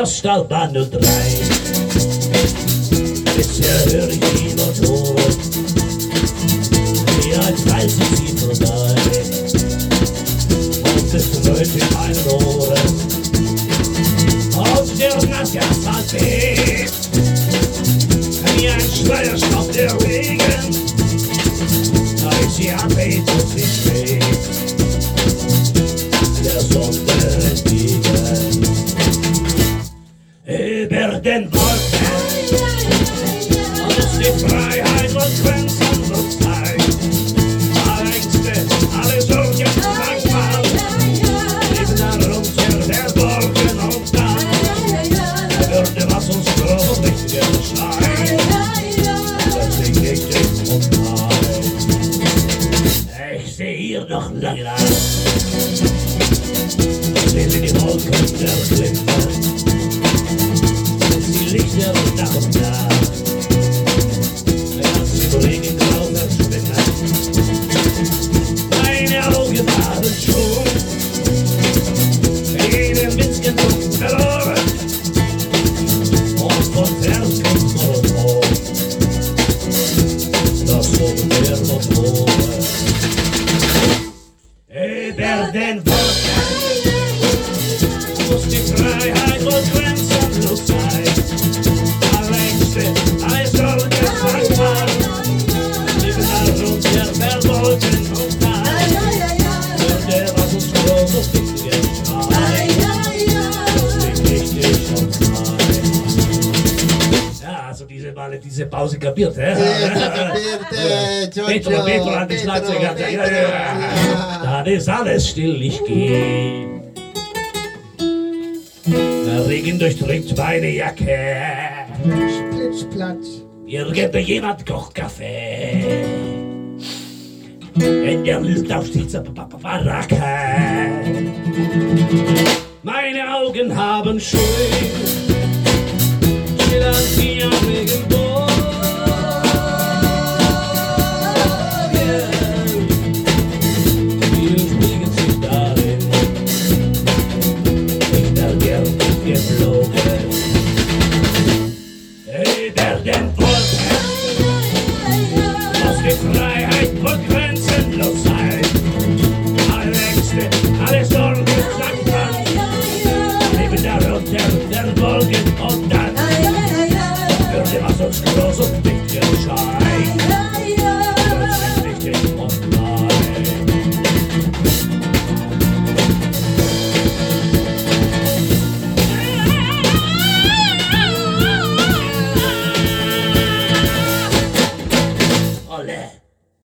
Ostalbahn 03. Bisher höre ich die Motoren, wie ein Pfeil sind sie vorbei. Und es dröhnt in meinen Ohren, und der nasse Asphalt weht, wie ein Schleier staubt der Regen, da ist sie abweht und sie schwebt der Sonne entgegen. Über den Wolken, und ist die Freiheit und Grenzenlosigkeit. Alle Ängste, alle Sorgen, manchmal leben darunter der Wolken und dann würde was uns groß nicht erscheint. Plötzlich liegt es und nein. Ich sehe hier noch lange nach. Sehen Sie die Wolken erklimmen. Lichter nach und nach, als die Kollegen grau verschwinden. Meine Augen waren schon in den Witzgenug verloren, und von fern kommt Motor, das Oben der Motoren. Über den Wolken muss die Freiheit und grenzenlos sein. Alles Sorgen, manchmal leben darunter der Wolken und dann würde was uns groß und wichtig erscheint. Das liegt richtig und fein. Ja, also diese Pause kapiert, hä? Petro an die Schlagzeuger. Dann ist alles still, ich geh. Der Regen durchdringt meine Jacke. Platsch. Irgendjemand kocht Kaffee. In der Luftaufstiegsbaracke. Meine Augen haben schön schillernd wie am Regenbogen.